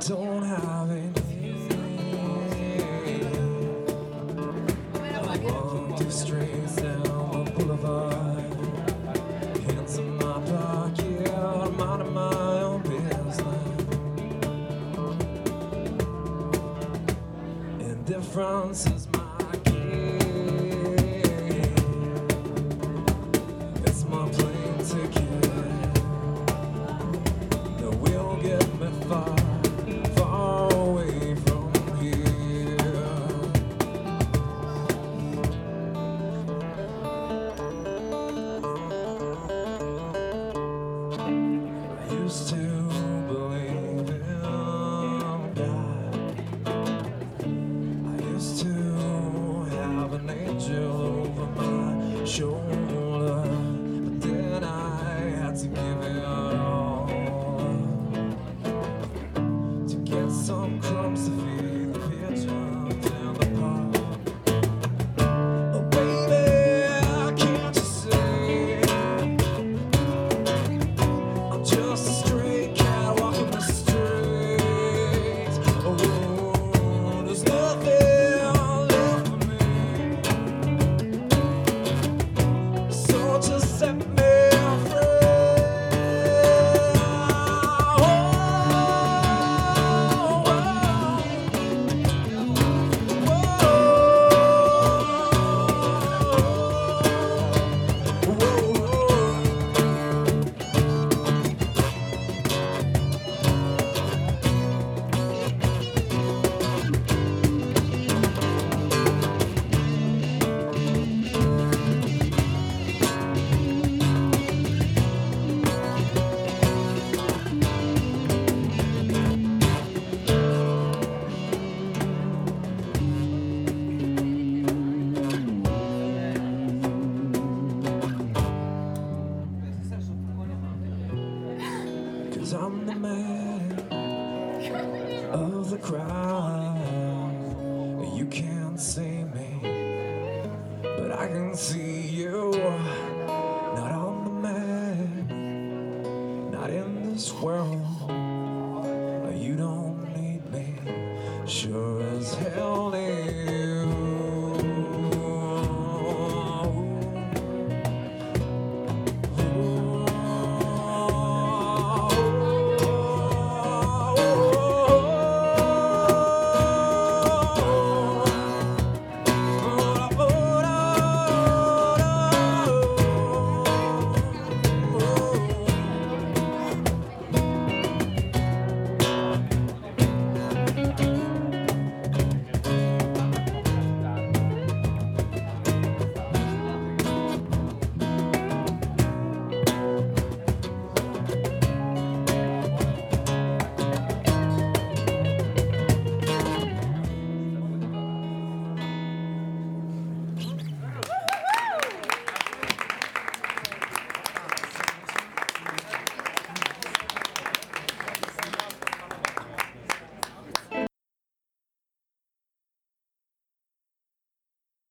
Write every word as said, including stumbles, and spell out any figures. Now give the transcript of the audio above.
don't have any. I walked straight down the boulevard, hands in my pocket, I'm out of my own business. Indifference is my game. It's my plane ticket that will get me far, far away from here. I used to believe in God. I used to have an angel over my shoulder, but then I had to give it all to get some crumbs to feed the pigeons in the park. Oh baby, can't you see I'm just a stray cat walking the streets? Oh, there's nothing left for me, so just set me free. Cause I'm the man of the crowd. You can't see me, but I can see you.